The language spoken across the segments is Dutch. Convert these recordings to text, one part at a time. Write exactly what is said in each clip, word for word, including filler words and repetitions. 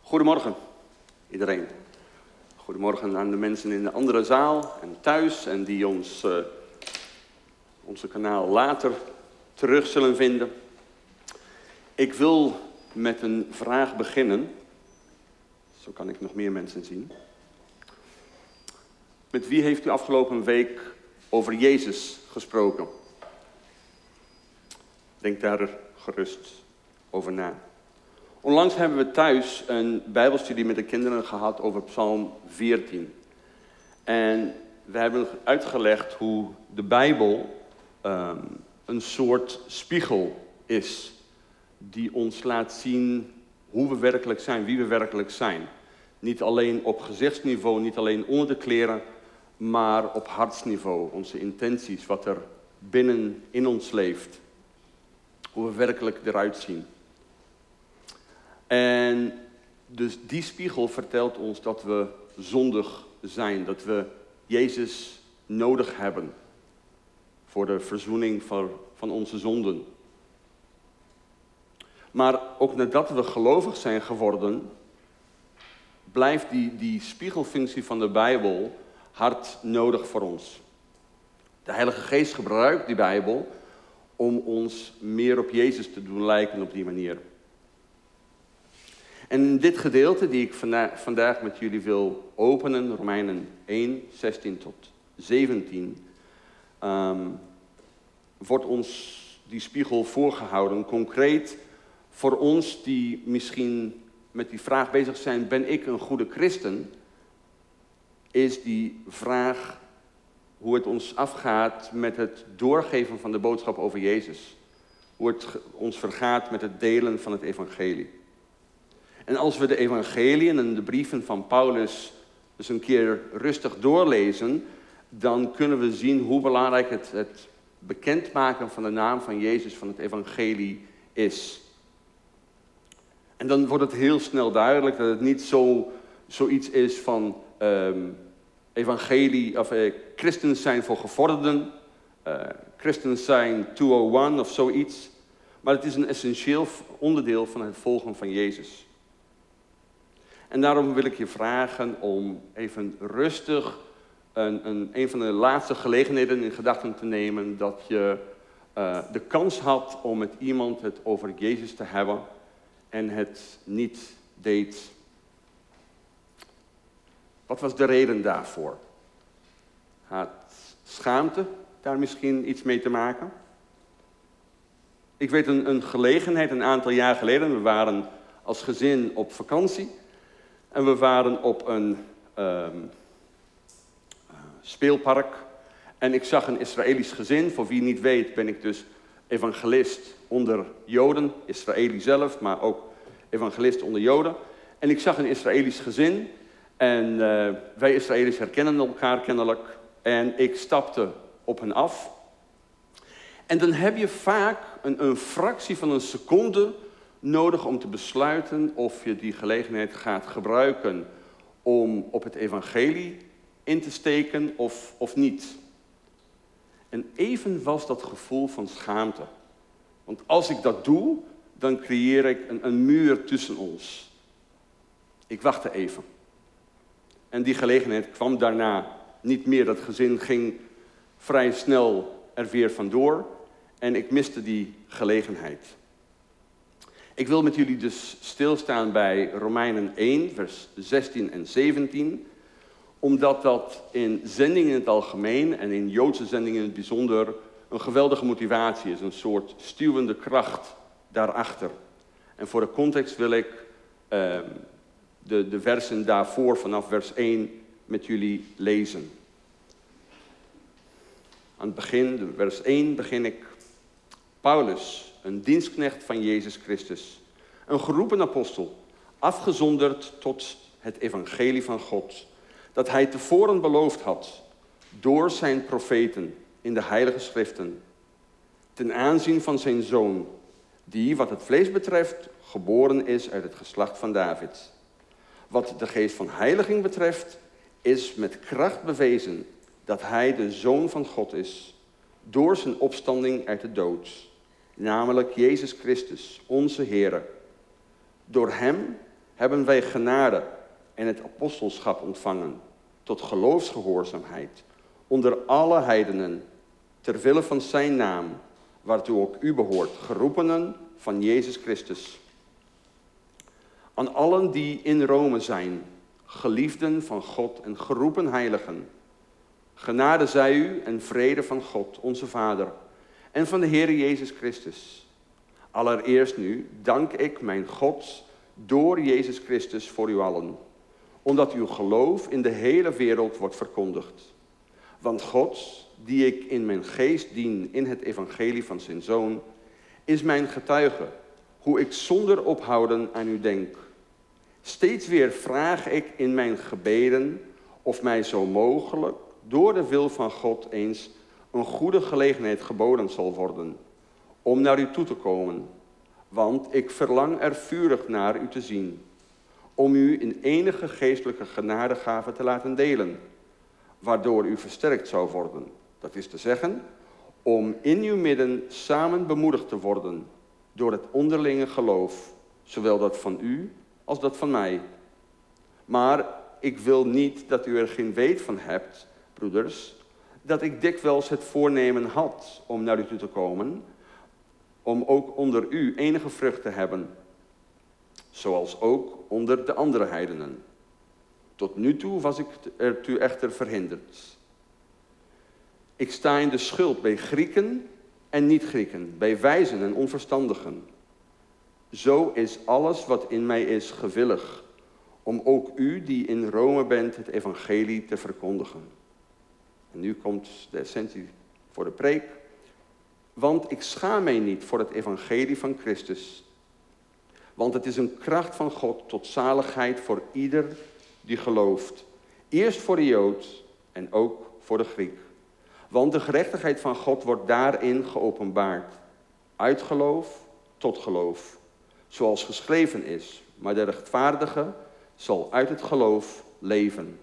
Goedemorgen, iedereen. Goedemorgen aan de mensen in de andere zaal en thuis en die ons, uh, onze kanaal later terug zullen vinden. Ik wil met een vraag beginnen. Zo kan ik nog meer mensen zien. Met wie heeft u afgelopen week over Jezus gesproken? Denk daar gerust over na. Onlangs hebben we thuis een bijbelstudie met de kinderen gehad over Psalm veertien. En we hebben uitgelegd hoe de Bijbel um, een soort spiegel is. Die ons laat zien hoe we werkelijk zijn, wie we werkelijk zijn. Niet alleen op gezichtsniveau, niet alleen onder de kleren, maar op hartsniveau. Onze intenties, wat er binnen in ons leeft. Hoe we werkelijk eruit zien. En dus die spiegel vertelt ons dat we zondig zijn. Dat we Jezus nodig hebben. Voor de verzoening van, van onze zonden. Maar ook nadat we gelovig zijn geworden, blijft die, die spiegelfunctie van de Bijbel hard nodig voor ons. De Heilige Geest gebruikt die Bijbel om ons meer op Jezus te doen lijken op die manier. En in dit gedeelte die ik vanda- vandaag met jullie wil openen, Romeinen één, zestien tot zeventien, um, wordt ons die spiegel voorgehouden. Concreet voor ons die misschien met die vraag bezig zijn, ben ik een goede christen? Is die vraag hoe het ons afgaat met het doorgeven van de boodschap over Jezus. Hoe het ons vergaat met het delen van het evangelie. En als we de evangeliën en de brieven van Paulus dus een keer rustig doorlezen, dan kunnen we zien hoe belangrijk het, het bekendmaken van de naam van Jezus, van het evangelie is. En dan wordt het heel snel duidelijk dat het niet zo, zoiets is van um, evangelie, of uh, christen zijn voor gevorderden, uh, christen zijn tweehonderdéén of zoiets. Maar het is een essentieel onderdeel van het volgen van Jezus. En daarom wil ik je vragen om even rustig een, een, een van de laatste gelegenheden in gedachten te nemen dat je uh, de kans had om met iemand het over Jezus te hebben en het niet deed. Wat was de reden daarvoor? Had schaamte daar misschien iets mee te maken? Ik weet een, een gelegenheid, een aantal jaar geleden, we waren als gezin op vakantie. En we waren op een um, speelpark. En ik zag een Israëlisch gezin. Voor wie niet weet ben ik dus evangelist onder Joden. Israëli zelf, maar ook evangelist onder Joden. En ik zag een Israëlisch gezin. En uh, wij Israëli's herkennen elkaar kennelijk. En ik stapte op hen af. En dan heb je vaak een, een fractie van een seconde nodig om te besluiten of je die gelegenheid gaat gebruiken om op het evangelie in te steken of, of niet. En even was dat gevoel van schaamte. Want als ik dat doe, dan creëer ik een, een muur tussen ons. Ik wachtte even. En die gelegenheid kwam daarna niet meer. Dat gezin ging vrij snel er weer vandoor. En ik miste die gelegenheid. Ik wil met jullie dus stilstaan bij Romeinen één, vers zestien en zeventien. Omdat dat in zendingen in het algemeen en in Joodse zendingen in het bijzonder een geweldige motivatie is. Een soort stuwende kracht daarachter. En voor de context wil ik uh, de, de versen daarvoor vanaf vers één met jullie lezen. Aan het begin, vers één, begin ik. Paulus, een dienstknecht van Jezus Christus, een geroepen apostel, afgezonderd tot het evangelie van God, dat hij tevoren beloofd had, door zijn profeten in de heilige schriften, ten aanzien van zijn zoon, die, wat het vlees betreft, geboren is uit het geslacht van David. Wat de geest van heiliging betreft, is met kracht bewezen dat hij de zoon van God is, door zijn opstanding uit de dood. Namelijk Jezus Christus, onze Heere. Door hem hebben wij genade en het apostelschap ontvangen tot geloofsgehoorzaamheid onder alle heidenen, ter wille van zijn naam, waartoe ook u behoort, geroepenen van Jezus Christus. Aan allen die in Rome zijn, geliefden van God en geroepen heiligen, genade zij u en vrede van God, onze Vader, en van de Heer Jezus Christus. Allereerst nu dank ik mijn God door Jezus Christus voor u allen, omdat uw geloof in de hele wereld wordt verkondigd. Want God, die ik in mijn geest dien in het evangelie van zijn Zoon, is mijn getuige, hoe ik zonder ophouden aan u denk. Steeds weer vraag ik in mijn gebeden of mij zo mogelijk door de wil van God eens een goede gelegenheid geboden zal worden om naar u toe te komen. Want ik verlang er vurig naar u te zien, om u in enige geestelijke genadegave te laten delen, waardoor u versterkt zou worden. Dat is te zeggen, om in uw midden samen bemoedigd te worden door het onderlinge geloof, zowel dat van u als dat van mij. Maar ik wil niet dat u er geen weet van hebt, broeders, dat ik dikwijls het voornemen had om naar u toe te komen, om ook onder u enige vrucht te hebben, zoals ook onder de andere heidenen. Tot nu toe was ik ertoe echter verhinderd. Ik sta in de schuld bij Grieken en niet-Grieken, bij wijzen en onverstandigen. Zo is alles wat in mij is gewillig, om ook u die in Rome bent het evangelie te verkondigen. En nu komt de essentie voor de preek. Want ik schaam mij niet voor het evangelie van Christus. Want het is een kracht van God tot zaligheid voor ieder die gelooft. Eerst voor de Jood en ook voor de Griek. Want de gerechtigheid van God wordt daarin geopenbaard. Uit geloof tot geloof. Zoals geschreven is. Maar de rechtvaardige zal uit het geloof leven.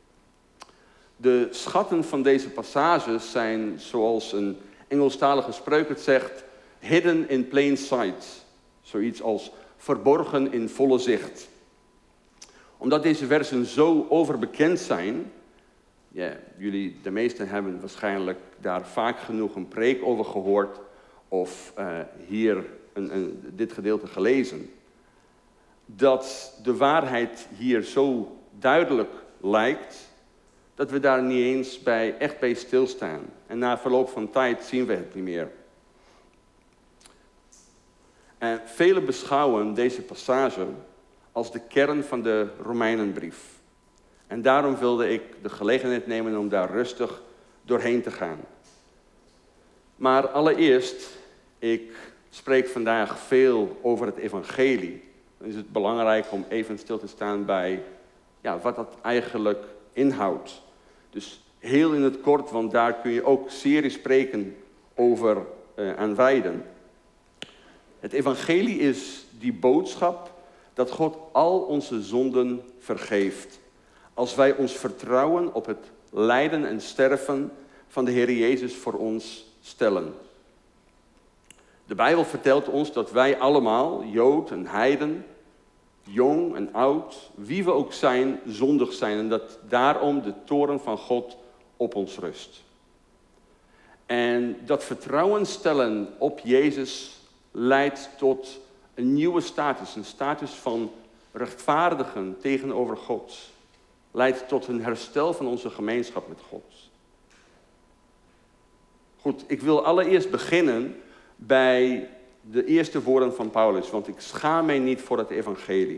De schatten van deze passages zijn, zoals een Engelstalige spreuk het zegt, hidden in plain sight. Zoiets als verborgen in volle zicht. Omdat deze versen zo overbekend zijn, ja, jullie, de meesten hebben waarschijnlijk daar vaak genoeg een preek over gehoord of uh, hier een, een, dit gedeelte gelezen, dat de waarheid hier zo duidelijk lijkt, dat we daar niet eens bij, echt bij stilstaan. En na verloop van tijd zien we het niet meer. En velen beschouwen deze passage als de kern van de Romeinenbrief. En daarom wilde ik de gelegenheid nemen om daar rustig doorheen te gaan. Maar allereerst, ik spreek vandaag veel over het evangelie. Dan is het belangrijk om even stil te staan bij ja, wat dat eigenlijk inhoudt. Dus heel in het kort, want daar kun je ook series spreken over uh, aan wijden. Het evangelie is die boodschap dat God al onze zonden vergeeft. Als wij ons vertrouwen op het lijden en sterven van de Heer Jezus voor ons stellen. De Bijbel vertelt ons dat wij allemaal, Jood en heiden, jong en oud, wie we ook zijn, zondig zijn. En dat daarom de toorn van God op ons rust. En dat vertrouwen stellen op Jezus leidt tot een nieuwe status. Een status van rechtvaardigen tegenover God. Leidt tot een herstel van onze gemeenschap met God. Goed, ik wil allereerst beginnen bij de eerste woorden van Paulus. Want ik schaam mij niet voor het evangelie.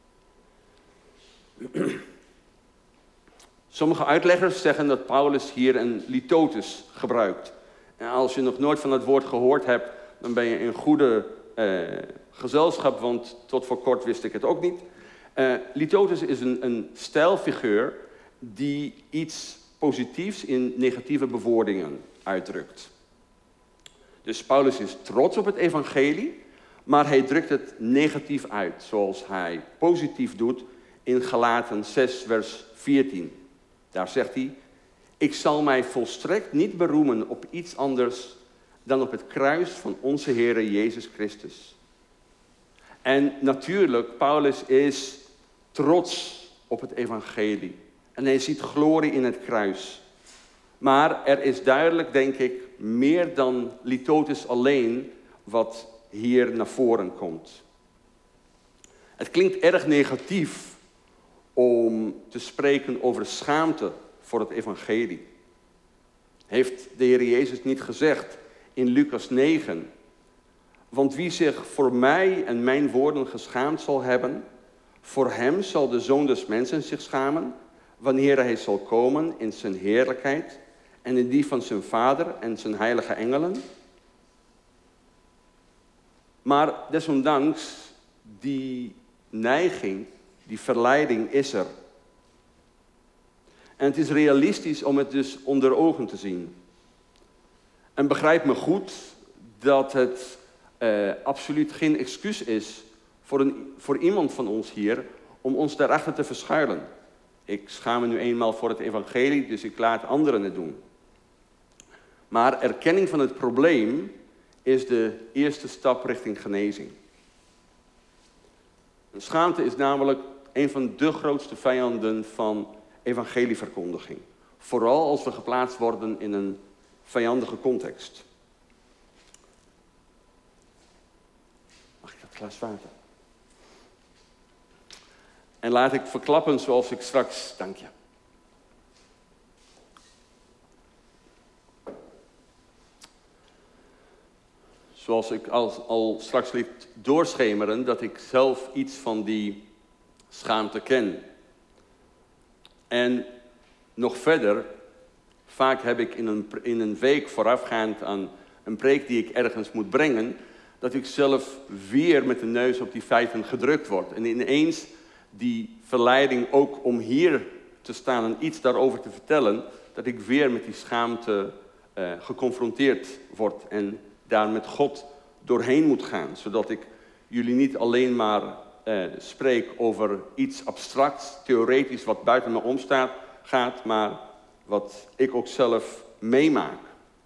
Sommige uitleggers zeggen dat Paulus hier een litotes gebruikt. En als je nog nooit van het woord gehoord hebt, dan ben je in goede uh, gezelschap, want tot voor kort wist ik het ook niet. Uh, litotes is een, een stijlfiguur die iets positiefs in negatieve bewoordingen uitdrukt. Dus Paulus is trots op het evangelie, maar hij drukt het negatief uit, zoals hij positief doet in Galaten zes, vers veertien. Daar zegt hij, ik zal mij volstrekt niet beroemen op iets anders dan op het kruis van onze Heer Jezus Christus. En natuurlijk, Paulus is trots op het evangelie. En hij ziet glorie in het kruis. Maar er is duidelijk, denk ik, meer dan litotes alleen wat hier naar voren komt. Het klinkt erg negatief om te spreken over schaamte voor het evangelie. Heeft de Heer Jezus niet gezegd in Lucas negen... Want wie zich voor mij en mijn woorden geschaamd zal hebben, voor hem zal de Zoon des Mensen zich schamen, wanneer hij zal komen in zijn heerlijkheid en in die van zijn Vader en zijn heilige engelen. Maar desondanks, die neiging, die verleiding is er. En het is realistisch om het dus onder ogen te zien. En begrijp me goed dat het uh, absoluut geen excuus is voor, een, voor iemand van ons hier om ons daarachter te verschuilen. Ik schaam me nu eenmaal voor het evangelie, dus ik laat anderen het doen. Maar erkenning van het probleem is de eerste stap richting genezing. Schaamte is namelijk een van de grootste vijanden van evangelieverkondiging. Vooral als we geplaatst worden in een vijandige context. Mag ik dat glas water? En laat ik verklappen zoals ik straks... Dank je. Zoals ik al, al straks liet doorschemeren, dat ik zelf iets van die schaamte ken. En nog verder, vaak heb ik in een, in een week voorafgaand aan een preek die ik ergens moet brengen, dat ik zelf weer met de neus op die feiten gedrukt word. En ineens die verleiding ook om hier te staan en iets daarover te vertellen, dat ik weer met die schaamte uh, geconfronteerd word en daar met God doorheen moet gaan. Zodat ik jullie niet alleen maar uh, spreek over iets abstracts, theoretisch, wat buiten me omstaat, gaat, maar wat ik ook zelf meemaak.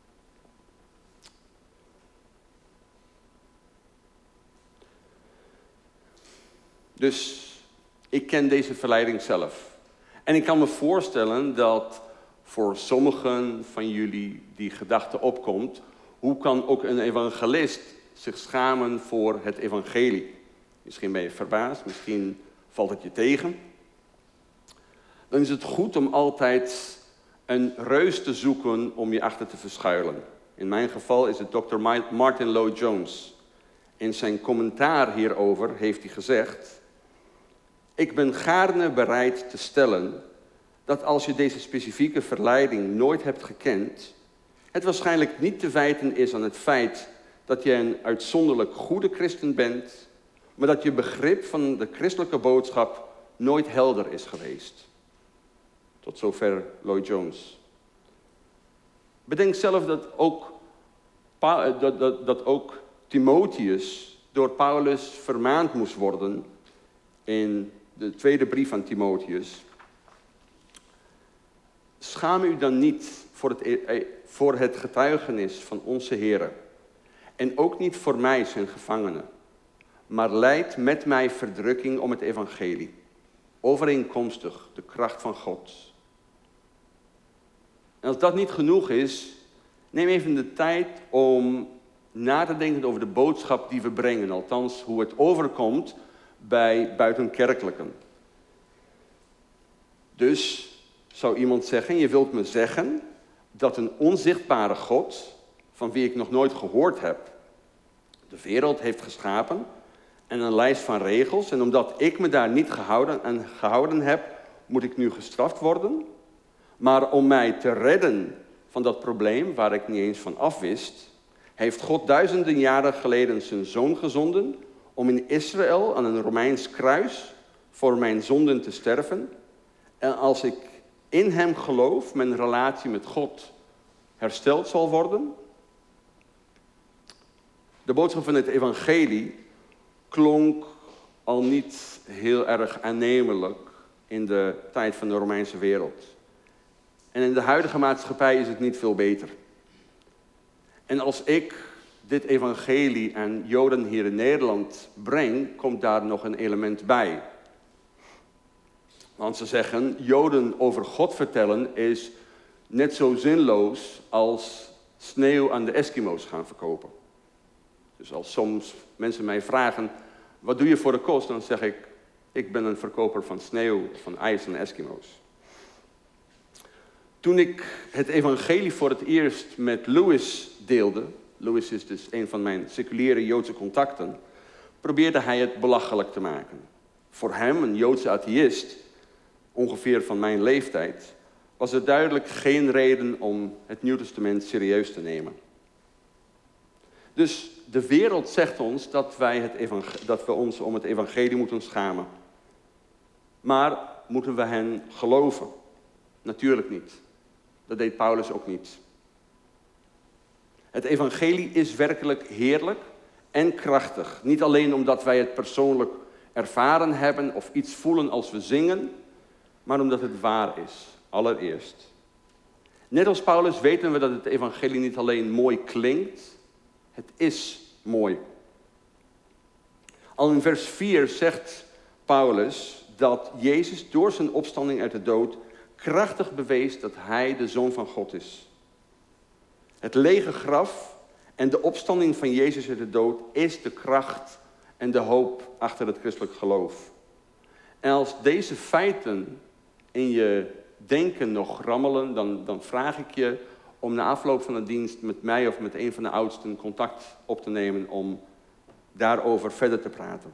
Dus ik ken deze verleiding zelf. En ik kan me voorstellen dat voor sommigen van jullie die gedachte opkomt, hoe kan ook een evangelist zich schamen voor het evangelie? Misschien ben je verbaasd, misschien valt het je tegen. Dan is het goed om altijd een reus te zoeken om je achter te verschuilen. In mijn geval is het dokter Martin Lloyd-Jones. In zijn commentaar hierover heeft hij gezegd: ik ben gaarne bereid te stellen dat als je deze specifieke verleiding nooit hebt gekend, het waarschijnlijk niet te wijten is aan het feit dat je een uitzonderlijk goede christen bent, maar dat je begrip van de christelijke boodschap nooit helder is geweest. Tot zover Lloyd-Jones. Bedenk zelf dat ook, dat, dat, dat ook Timotheus door Paulus vermaand moest worden in de tweede brief aan Timotheus. Schaam u dan niet voor het, voor het getuigenis van onze Heer. En ook niet voor mij, zijn gevangene. Maar lijd met mij verdrukking om het evangelie. Overeenkomstig de kracht van God. En als dat niet genoeg is, neem even de tijd om na te denken over de boodschap die we brengen. Althans, hoe het overkomt bij buitenkerkelijken. Dus zou iemand zeggen, je wilt me zeggen dat een onzichtbare God, van wie ik nog nooit gehoord heb, de wereld heeft geschapen en een lijst van regels. En omdat ik me daar niet gehouden, aan gehouden heb, moet ik nu gestraft worden. Maar om mij te redden van dat probleem, waar ik niet eens van afwist, heeft God duizenden jaren geleden zijn zoon gezonden om in Israël aan een Romeins kruis voor mijn zonden te sterven. En als ik in hem geloof, mijn relatie met God hersteld zal worden. De boodschap van het evangelie klonk al niet heel erg aannemelijk in de tijd van de Romeinse wereld. En in de huidige maatschappij is het niet veel beter. En als ik dit evangelie aan Joden hier in Nederland breng, komt daar nog een element bij. Want ze zeggen, Joden over God vertellen is net zo zinloos als sneeuw aan de Eskimo's gaan verkopen. Dus als soms mensen mij vragen, wat doe je voor de kost? Dan zeg ik, ik ben een verkoper van sneeuw, van ijs en Eskimo's. Toen ik het evangelie voor het eerst met Louis deelde, Louis is dus een van mijn seculiere Joodse contacten, probeerde hij het belachelijk te maken. Voor hem, een Joodse atheïst, ongeveer van mijn leeftijd, was er duidelijk geen reden om het Nieuw Testament serieus te nemen. Dus de wereld zegt ons dat, wij het evangel- dat we ons om het evangelie moeten schamen. Maar moeten we hen geloven? Natuurlijk niet. Dat deed Paulus ook niet. Het evangelie is werkelijk heerlijk en krachtig. Niet alleen omdat wij het persoonlijk ervaren hebben of iets voelen als we zingen, maar omdat het waar is, allereerst. Net als Paulus weten we dat het evangelie niet alleen mooi klinkt, het is mooi. Al in vers vier zegt Paulus dat Jezus door zijn opstanding uit de dood krachtig bewees dat hij de Zoon van God is. Het lege graf en de opstanding van Jezus uit de dood is de kracht en de hoop achter het christelijk geloof. En als deze feiten in je denken nog rammelen, dan, dan vraag ik je om na afloop van de dienst met mij of met een van de oudsten contact op te nemen om daarover verder te praten.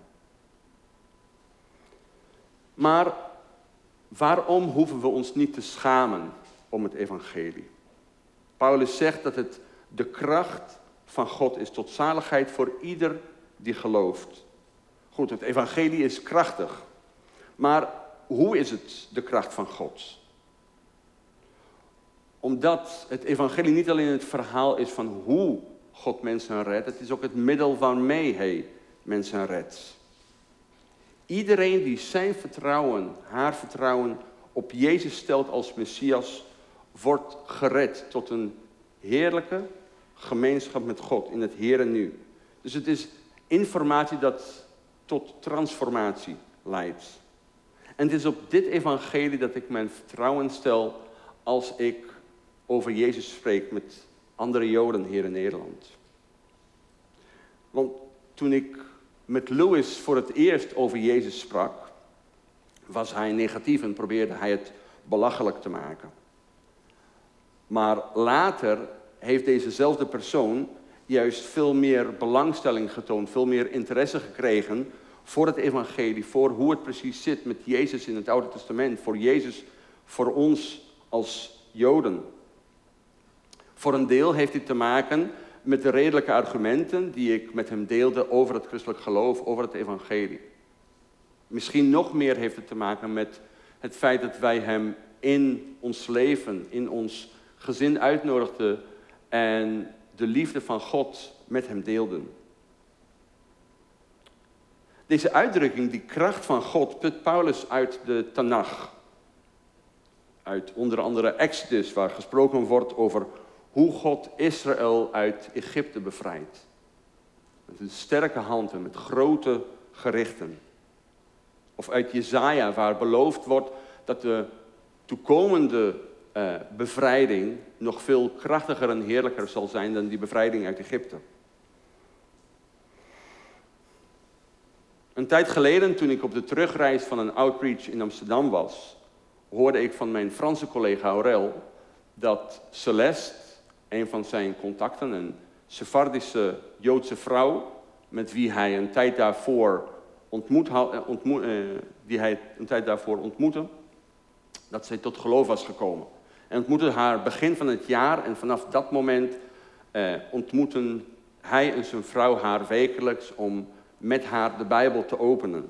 Maar waarom hoeven we ons niet te schamen om het evangelie? Paulus zegt dat het de kracht van God is tot zaligheid voor ieder die gelooft. Goed, het evangelie is krachtig. Maar hoe is het de kracht van God? Omdat het evangelie niet alleen het verhaal is van hoe God mensen redt, het is ook het middel waarmee hij mensen redt. Iedereen die zijn vertrouwen, haar vertrouwen op Jezus stelt als Messias, wordt gered tot een heerlijke gemeenschap met God in het hier en nu. Dus het is informatie dat tot transformatie leidt. En het is op dit evangelie dat ik mijn vertrouwen stel als ik over Jezus spreek met andere Joden hier in Nederland. Want toen ik met Louis voor het eerst over Jezus sprak, was hij negatief en probeerde hij het belachelijk te maken. Maar later heeft dezezelfde persoon juist veel meer belangstelling getoond, veel meer interesse gekregen voor het evangelie, voor hoe het precies zit met Jezus in het Oude Testament, voor Jezus, voor ons als Joden. Voor een deel heeft dit te maken met de redelijke argumenten die ik met hem deelde over het christelijk geloof, over het evangelie. Misschien nog meer heeft het te maken met het feit dat wij hem in ons leven, in ons gezin uitnodigden en de liefde van God met hem deelden. Deze uitdrukking, die kracht van God, put Paulus uit de Tanach. Uit onder andere Exodus, waar gesproken wordt over hoe God Israël uit Egypte bevrijdt. Met een sterke hand en met grote gerichten. Of uit Jesaja, waar beloofd wordt dat de toekomende uh, bevrijding nog veel krachtiger en heerlijker zal zijn dan die bevrijding uit Egypte. Een tijd geleden, toen ik op de terugreis van een outreach in Amsterdam was, hoorde ik van mijn Franse collega Aurel dat Celeste, een van zijn contacten, een Sephardische Joodse vrouw, met wie hij een tijd daarvoor ontmoet, ontmoet, eh, die hij een tijd daarvoor ontmoette, dat zij tot geloof was gekomen. En ontmoette haar begin van het jaar en vanaf dat moment eh, ontmoeten hij en zijn vrouw haar wekelijks om met haar de Bijbel te openen.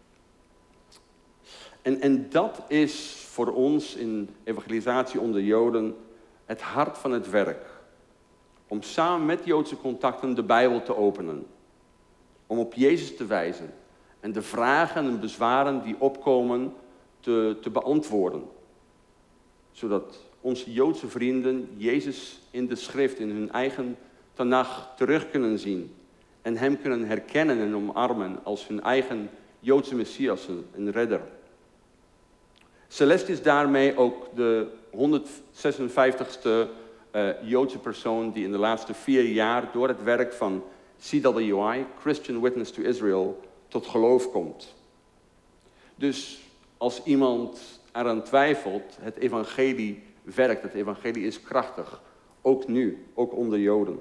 En, en dat is voor ons in evangelisatie onder Joden het hart van het werk. Om samen met Joodse contacten de Bijbel te openen. Om op Jezus te wijzen. En de vragen en bezwaren die opkomen te, te beantwoorden. Zodat onze Joodse vrienden Jezus in de schrift, in hun eigen Tanach terug kunnen zien. En hem kunnen herkennen en omarmen als hun eigen Joodse Messias en redder. Celeste is daarmee ook de honderdzesenvijftigste uh, Joodse persoon die in de laatste vier jaar door het werk van C W I, Christian Witness to Israel, tot geloof komt. Dus als iemand eraan twijfelt, het evangelie werkt, het evangelie is krachtig. Ook nu, ook onder Joden.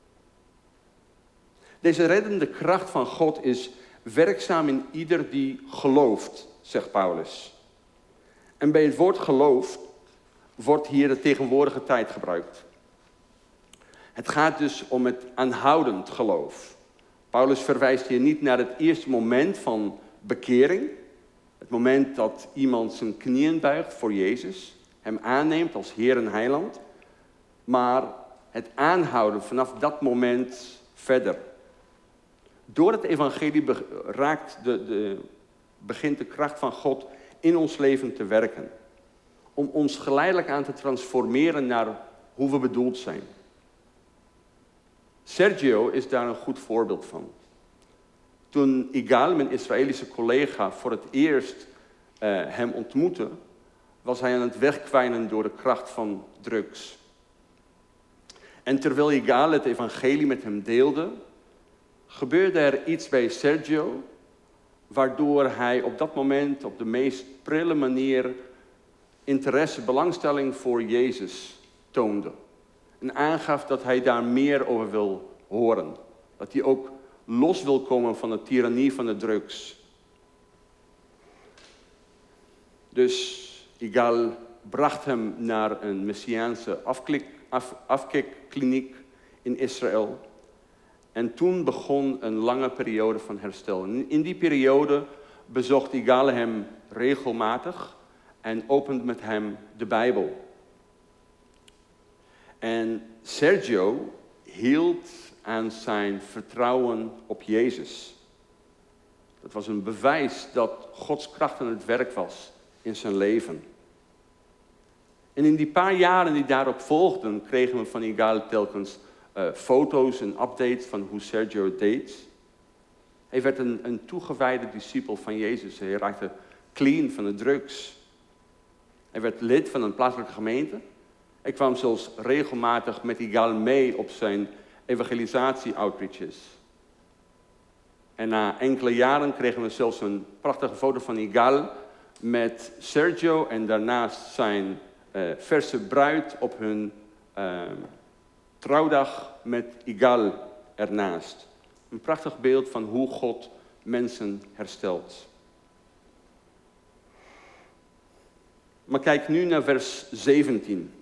Deze reddende kracht van God is werkzaam in ieder die gelooft, zegt Paulus. En bij het woord geloof wordt hier de tegenwoordige tijd gebruikt. Het gaat dus om het aanhoudend geloof. Paulus verwijst hier niet naar het eerste moment van bekering. Het moment dat iemand zijn knieën buigt voor Jezus, hem aanneemt als Heer en Heiland. Maar het aanhouden vanaf dat moment verder. Door het evangelie raakt de, de, begint de kracht van God in ons leven te werken. Om ons geleidelijk aan te transformeren naar hoe we bedoeld zijn. Sergio is daar een goed voorbeeld van. Toen Igal, mijn Israëlische collega, voor het eerst uh, hem ontmoette, was hij aan het wegkwijnen door de kracht van drugs. En terwijl Igal het evangelie met hem deelde, gebeurde er iets bij Sergio, waardoor hij op dat moment op de meest prille manier interesse, belangstelling voor Jezus toonde. En aangaf dat hij daar meer over wil horen. Dat hij ook los wil komen van de tirannie van de drugs. Dus Igal bracht hem naar een Messiaanse afklik, af, afkikkliniek in Israël. En toen begon een lange periode van herstel. En in die periode bezocht Igal hem regelmatig en opende met hem de Bijbel. En Sergio hield aan zijn vertrouwen op Jezus. Dat was een bewijs dat Gods kracht aan het werk was in zijn leven. En in die paar jaren die daarop volgden, kregen we van Igal telkens uh, foto's en updates van hoe Sergio het deed. Hij werd een, een toegewijde discipel van Jezus. Hij raakte clean van de drugs. Hij werd lid van een plaatselijke gemeente. Hij kwam zelfs regelmatig met Igal mee op zijn evangelisatie-outreaches. En na enkele jaren kregen we zelfs een prachtige foto van Igal met Sergio en daarnaast zijn uh, verse bruid op hun uh, trouwdag met Igal ernaast. Een prachtig beeld van hoe God mensen herstelt. Maar kijk nu naar vers zeventien.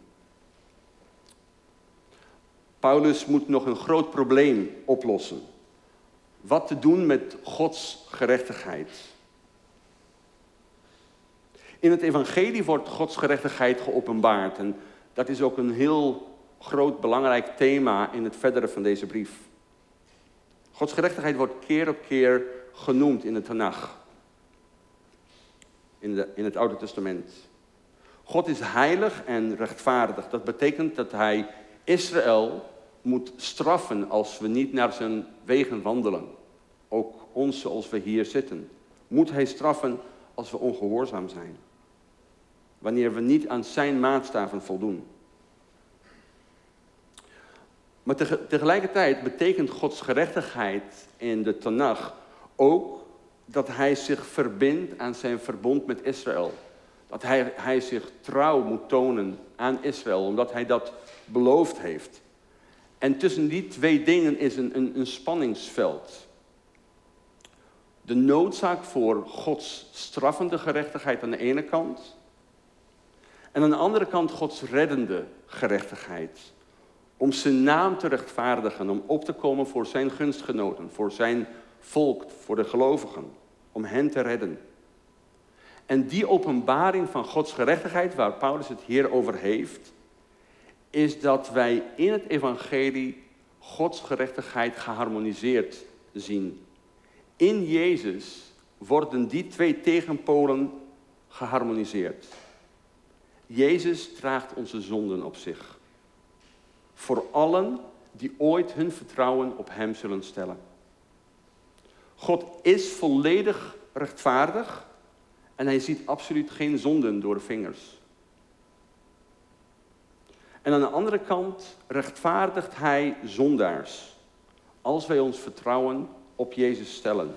Paulus moet nog een groot probleem oplossen. Wat te doen met Gods gerechtigheid? In het evangelie wordt Gods gerechtigheid geopenbaard. En dat is ook een heel groot, belangrijk thema in het verdere van deze brief. Gods gerechtigheid wordt keer op keer genoemd in het Tanach. In, de, in het Oude Testament. God is heilig en rechtvaardig. Dat betekent dat hij Israël moet straffen als we niet naar zijn wegen wandelen. Ook ons zoals we hier zitten. Moet hij straffen als we ongehoorzaam zijn. Wanneer we niet aan zijn maatstaven voldoen. Maar tegelijkertijd betekent Gods gerechtigheid in de Tanach ook dat hij zich verbindt aan zijn verbond met Israël. Dat hij, hij zich trouw moet tonen aan Israël, omdat hij dat beloofd heeft. En tussen die twee dingen is een, een, een spanningsveld. De noodzaak voor Gods straffende gerechtigheid aan de ene kant. En aan de andere kant Gods reddende gerechtigheid. Om zijn naam te rechtvaardigen, om op te komen voor zijn gunstgenoten, voor zijn volk, voor de gelovigen. Om hen te redden. En die openbaring van Gods gerechtigheid, waar Paulus het hier over heeft, is dat wij in het evangelie Gods gerechtigheid geharmoniseerd zien. In Jezus worden die twee tegenpolen geharmoniseerd. Jezus draagt onze zonden op zich. Voor allen die ooit hun vertrouwen op hem zullen stellen. God is volledig rechtvaardig En hij ziet absoluut geen zonden door de vingers. En aan de andere kant rechtvaardigt hij zondaars. Als wij ons vertrouwen op Jezus stellen.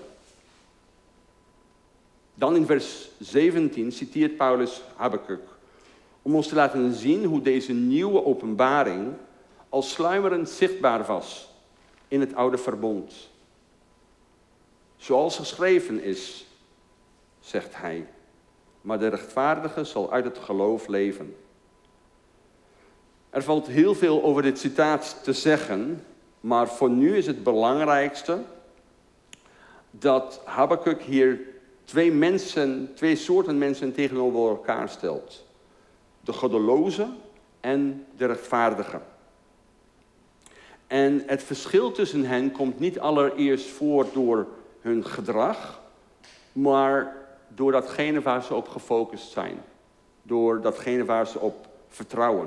Dan in vers zeventien citeert Paulus Habakuk. Om ons te laten zien hoe deze nieuwe openbaring al sluimerend zichtbaar was in het oude verbond. Zoals geschreven is, zegt hij. Maar de rechtvaardige zal uit het geloof leven. Er valt heel veel over dit citaat te zeggen. Maar voor nu is het belangrijkste dat Habakuk hier twee mensen, twee soorten mensen tegenover elkaar stelt. De goddeloze en de rechtvaardige. En het verschil tussen hen komt niet allereerst voort door hun gedrag, maar door datgene waar ze op gefocust zijn. Door datgene waar ze op vertrouwen.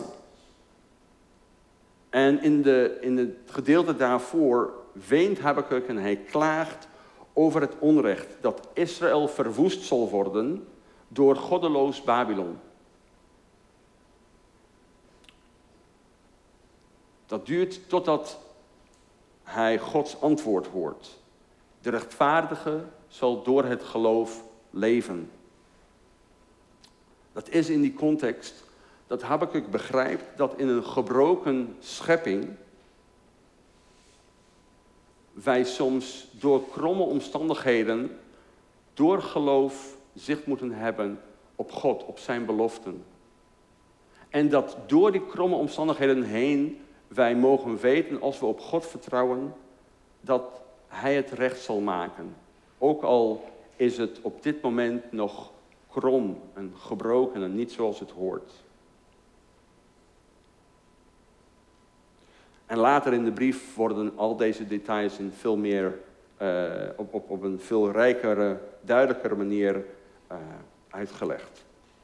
En in, de, in het gedeelte daarvoor weent Habakuk en hij klaagt over het onrecht dat Israël verwoest zal worden door goddeloos Babylon. Dat duurt totdat hij Gods antwoord hoort. De rechtvaardige zal door het geloof leven. Dat is in die context dat Habakuk begrijpt dat in een gebroken schepping wij soms door kromme omstandigheden, door geloof zicht moeten hebben op God, op zijn beloften. En dat door die kromme omstandigheden heen wij mogen weten, als we op God vertrouwen, dat Hij het recht zal maken. Ook al is het op dit moment nog krom en gebroken en niet zoals het hoort. En later in de brief worden al deze details in veel meer, uh, op, op, op een veel rijkere, duidelijkere manier uh, uitgelegd.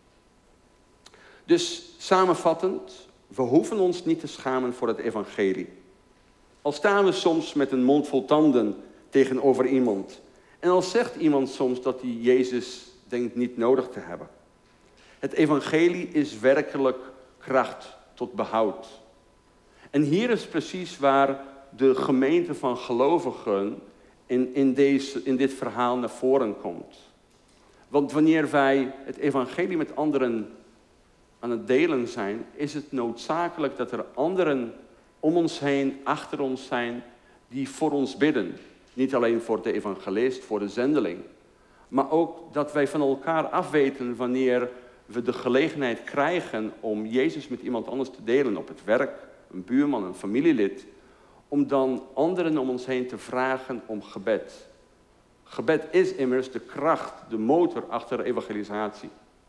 Dus samenvattend, we hoeven ons niet te schamen voor het evangelie. Al staan we soms met een mond vol tanden tegenover iemand. En al zegt iemand soms dat hij Jezus denkt niet nodig te hebben. Het evangelie is werkelijk kracht tot behoud. En hier is precies waar de gemeente van gelovigen in, in, deze, in dit verhaal naar voren komt. Want wanneer wij het evangelie met anderen aan het delen zijn, is het noodzakelijk dat er anderen om ons heen, achter ons zijn, die voor ons bidden. Niet alleen voor de evangelist, voor de zendeling. Maar ook dat wij van elkaar afweten wanneer we de gelegenheid krijgen om Jezus met iemand anders te delen op het werk, een buurman, een familielid, om dan anderen om ons heen te vragen om gebed. Gebed is immers de kracht, de motor achter evangelisatie.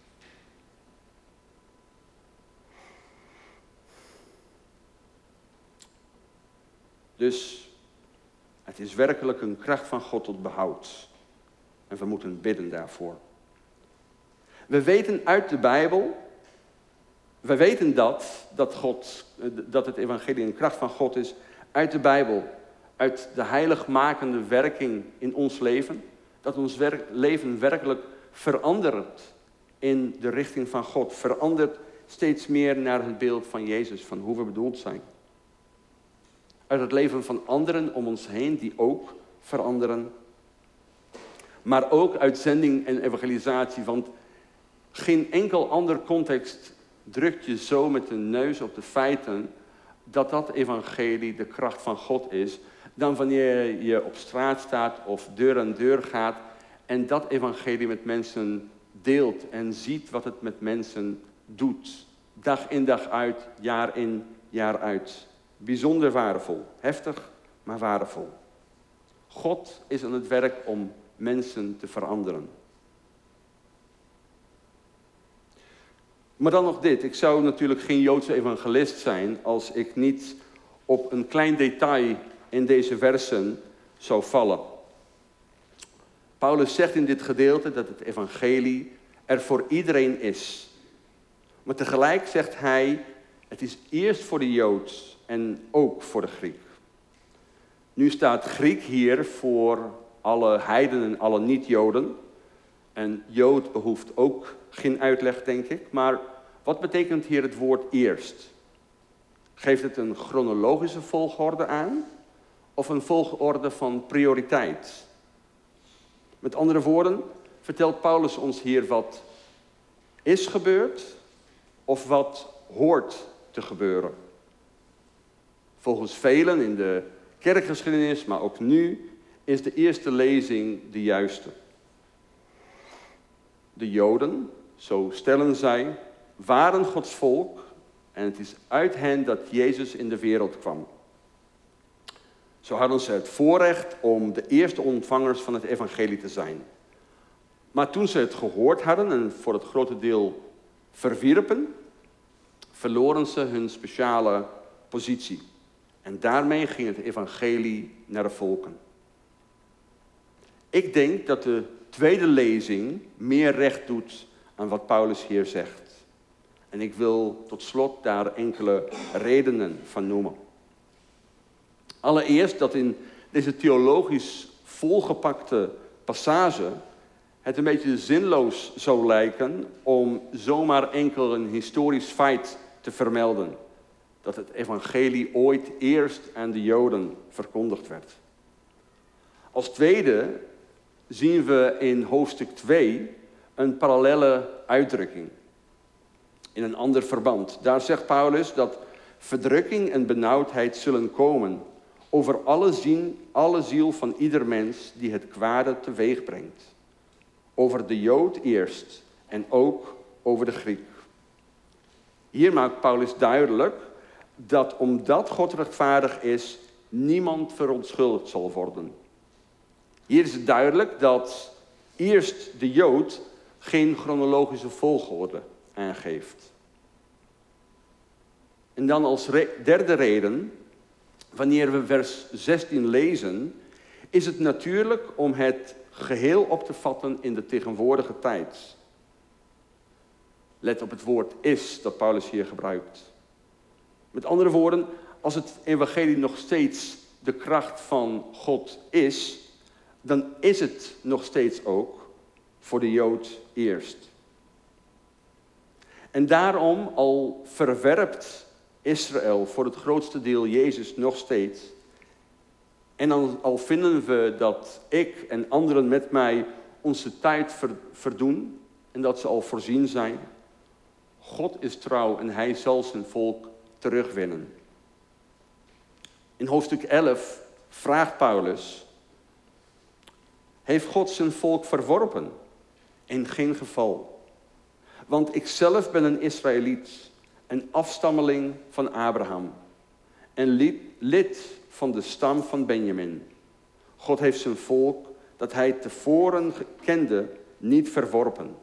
Dus het is werkelijk een kracht van God tot behoud. En we moeten bidden daarvoor. We weten uit de Bijbel, we weten dat, dat, God, dat het evangelie een kracht van God is, uit de Bijbel, uit de heiligmakende werking in ons leven, dat ons werk, leven werkelijk verandert in de richting van God, verandert steeds meer naar het beeld van Jezus, van hoe we bedoeld zijn. Uit het leven van anderen om ons heen die ook veranderen. Maar ook uit zending en evangelisatie, want geen enkel ander context drukt je zo met de neus op de feiten dat dat evangelie de kracht van God is, dan wanneer je op straat staat of deur aan deur gaat en dat evangelie met mensen deelt en ziet wat het met mensen doet. Dag in dag uit, jaar in, jaar uit. Bijzonder waardevol. Heftig, maar waardevol. God is aan het werk om mensen te veranderen. Maar dan nog dit. Ik zou natuurlijk geen Joodse evangelist zijn als ik niet op een klein detail in deze versen zou vallen. Paulus zegt in dit gedeelte dat het evangelie er voor iedereen is. Maar tegelijk zegt hij, het is eerst voor de Jood en ook voor de Griek. Nu staat Griek hier voor alle heidenen en alle niet-Joden. En Jood behoeft ook geen uitleg, denk ik. Maar wat betekent hier het woord eerst? Geeft het een chronologische volgorde aan? Of een volgorde van prioriteit? Met andere woorden, vertelt Paulus ons hier wat is gebeurd of wat hoort te gebeuren. Volgens velen in de kerkgeschiedenis, maar ook nu, is de eerste lezing de juiste. De Joden, zo stellen zij, waren Gods volk en het is uit hen dat Jezus in de wereld kwam. Zo hadden ze het voorrecht om de eerste ontvangers van het evangelie te zijn. Maar toen ze het gehoord hadden en voor het grote deel verwierpen, verloren ze hun speciale positie. En daarmee ging het evangelie naar de volken. Ik denk dat de tweede lezing meer recht doet aan wat Paulus hier zegt. En ik wil tot slot daar enkele redenen van noemen. Allereerst dat in deze theologisch volgepakte passage het een beetje zinloos zou lijken om zomaar enkel een historisch feit te vermelden. Dat het evangelie ooit eerst aan de Joden verkondigd werd. Als tweede zien we in hoofdstuk twee een parallelle uitdrukking. In een ander verband. Daar zegt Paulus dat verdrukking en benauwdheid zullen komen over alle, zien, alle ziel van ieder mens die het kwade teweeg brengt. Over de Jood eerst en ook over de Griek. Hier maakt Paulus duidelijk dat omdat God rechtvaardig is, niemand verontschuldigd zal worden. Hier is het duidelijk dat eerst de Jood geen chronologische volgorde aangeeft. En dan als re- derde reden, wanneer we vers zestien lezen, is het natuurlijk om het geheel op te vatten in de tegenwoordige tijd. Let op het woord is dat Paulus hier gebruikt. Met andere woorden, als het evangelie nog steeds de kracht van God is, dan is het nog steeds ook voor de Jood eerst. En daarom, al verwerpt Israël voor het grootste deel Jezus nog steeds, en al, al vinden we dat ik en anderen met mij onze tijd verdoen en dat ze al voorzien zijn, God is trouw en hij zal zijn volk terugwinnen. In hoofdstuk elf vraagt Paulus: heeft God zijn volk verworpen? In geen geval. Want ik zelf ben een Israëliet, een afstammeling van Abraham en lid, lid van de stam van Benjamin. God heeft zijn volk, dat hij tevoren kende, niet verworpen.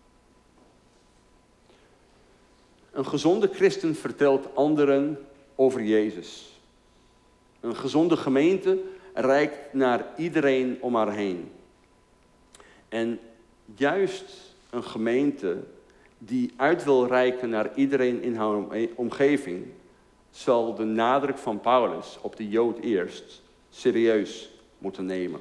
Een gezonde christen vertelt anderen over Jezus. Een gezonde gemeente reikt naar iedereen om haar heen. En juist een gemeente die uit wil reiken naar iedereen in haar omgeving, zal de nadruk van Paulus op de Jood eerst serieus moeten nemen.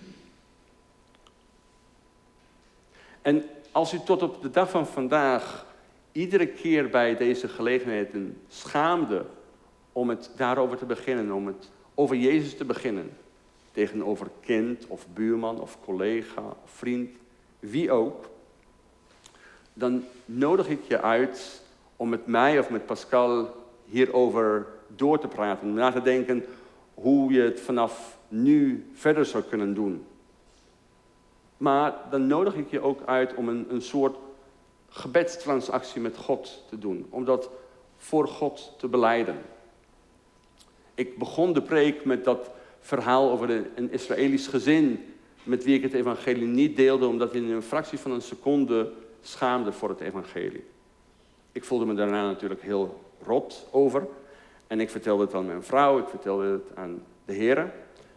En als u tot op de dag van vandaag iedere keer bij deze gelegenheden schaamde om het daarover te beginnen, om het over Jezus te beginnen, tegenover kind of buurman of collega of vriend, wie ook, dan nodig ik je uit om met mij of met Pascal hierover door te praten. Na te denken hoe je het vanaf nu verder zou kunnen doen. Maar dan nodig ik je ook uit om een, een soort gebedstransactie met God te doen. Om dat voor God te belijden. Ik begon de preek met dat verhaal over de, een Israëlisch gezin met wie ik het evangelie niet deelde, omdat we in een fractie van een seconde schaamden voor het evangelie. Ik voelde me daarna natuurlijk heel rot over. En ik vertelde het aan mijn vrouw, ik vertelde het aan de heren.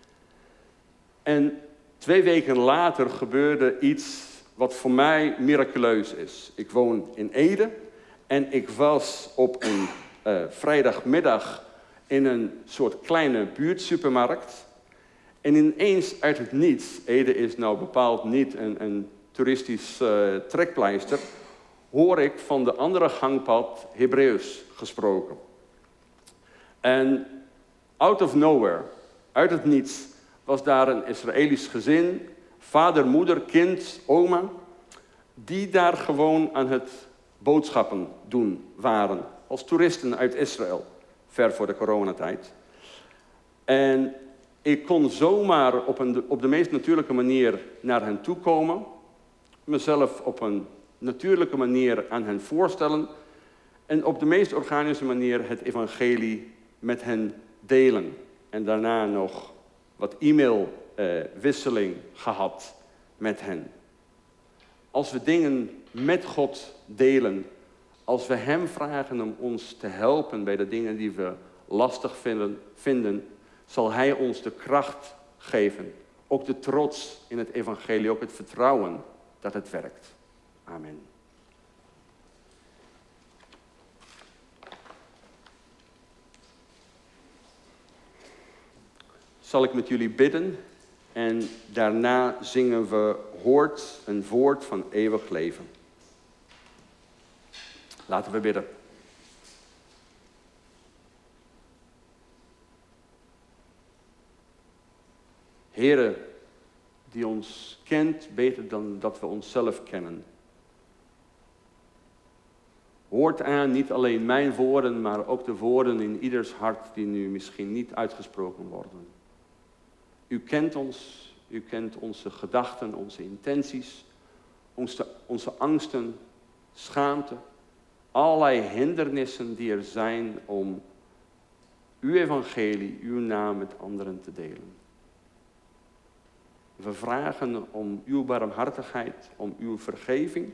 En twee weken later gebeurde iets wat voor mij miraculeus is. Ik woon in Ede en ik was op een uh, vrijdagmiddag in een soort kleine buurtsupermarkt. En ineens uit het niets, Ede is nou bepaald niet een, een toeristisch uh, trekpleister, hoor ik van de andere gangpad Hebreeuws gesproken. En out of nowhere, uit het niets, was daar een Israëlisch gezin, vader, moeder, kind, oma, die daar gewoon aan het boodschappen doen waren, als toeristen uit Israël, ver voor de coronatijd. En ik kon zomaar op, een, op de meest natuurlijke manier naar hen toe komen, mezelf op een natuurlijke manier aan hen voorstellen en op de meest organische manier het evangelie met hen delen. En daarna nog wat e-mailwisseling uh, gehad met hen. Als we dingen met God delen, als we Hem vragen om ons te helpen bij de dingen die we lastig vinden, vinden, zal Hij ons de kracht geven. Ook de trots in het evangelie, ook het vertrouwen dat het werkt. Amen. Zal ik met jullie bidden en daarna zingen we Hoort een woord van eeuwig leven. Laten we bidden. Heere, die ons kent beter dan dat we onszelf kennen. Hoort aan niet alleen mijn woorden, maar ook de woorden in ieders hart die nu misschien niet uitgesproken worden. U kent ons, u kent onze gedachten, onze intenties, onze, onze angsten, schaamte, allerlei hindernissen die er zijn om uw evangelie, uw naam met anderen te delen. We vragen om uw barmhartigheid, om uw vergeving,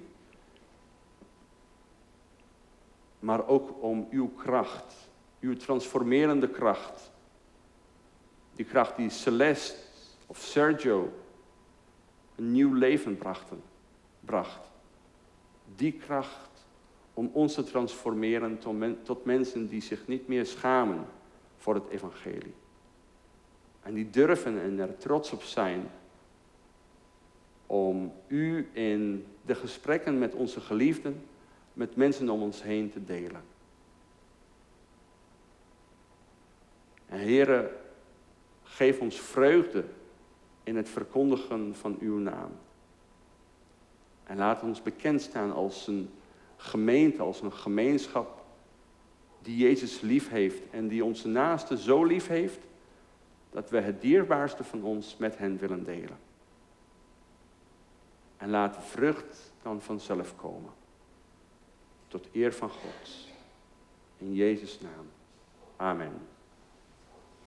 maar ook om uw kracht, uw transformerende kracht. Die kracht die Celeste of Sergio een nieuw leven brachten, bracht. Die kracht om ons te transformeren tot, men, tot mensen die zich niet meer schamen voor het evangelie. En die durven en er trots op zijn om u in de gesprekken met onze geliefden, met mensen om ons heen te delen. En Heere, geef ons vreugde in het verkondigen van uw naam. En laat ons bekend staan als een gemeente, als een gemeenschap die Jezus lief heeft en die onze naaste zo lief heeft dat we het dierbaarste van ons met hen willen delen. En laat de vrucht dan vanzelf komen. Tot eer van God. In Jezus' naam. Amen.